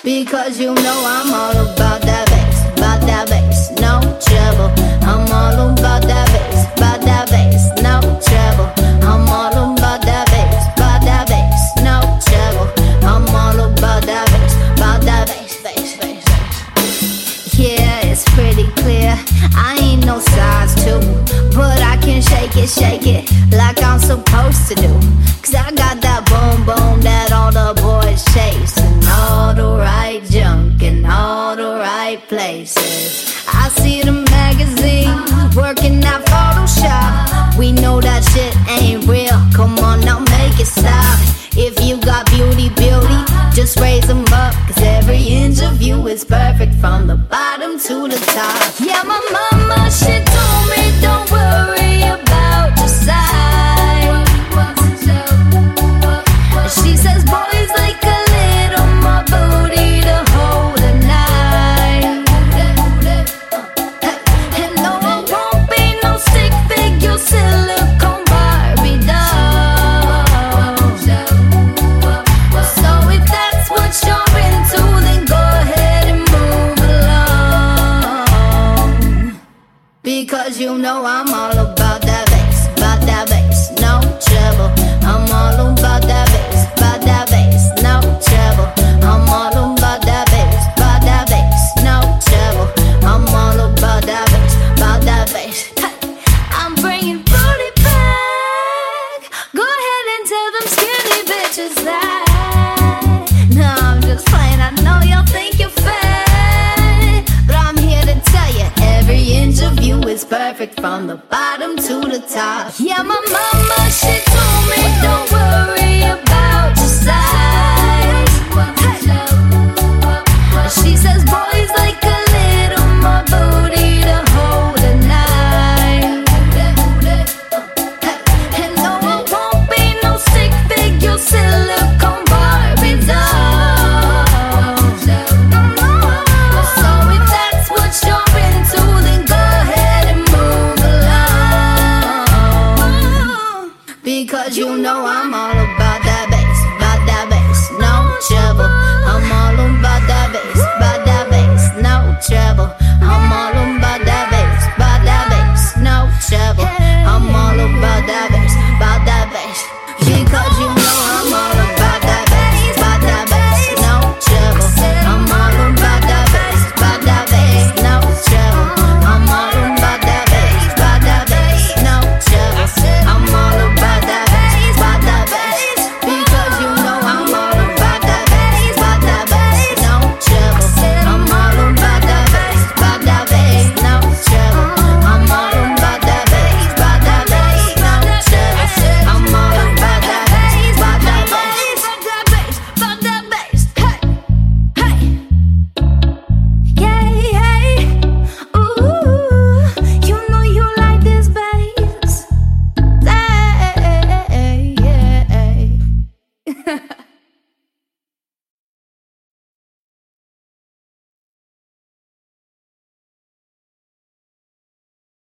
Because you know I'm all about that bass, no trouble. I'm all about that bass, no trouble. I'm all about that bass, no trouble. I'm all about that bass. Yeah, it's pretty clear, I ain't no size 2, but I can shake it like I'm supposed to do. Cause I got that boom boom that all the boys chase, and all the right junk in all the right places. I see the magazines working at Photoshop. We know that shit ain't real, come on now make it stop. If you got beauty, just raise them up. Cause every inch of you is perfect from the bottom to the top. Yeah, my mama, she told me don't worry about your size. She says boys like a little more booty to hold at night. And no, I won't be no stick figure silicone Barbie doll. So if that's what you're into, then go ahead and move along. Because you know I'm all about that bass, no trouble. I'm all about that bass, no trouble. I'm all about that bass, no trouble. I'm all about that bass. I'm bringing booty back. Go ahead and tell them skinny bitches that. No, I'm just playing, I know y'all think you're fat, but I'm here to tell you every inch of you is perfect from the bottom to the top. Yeah, my mama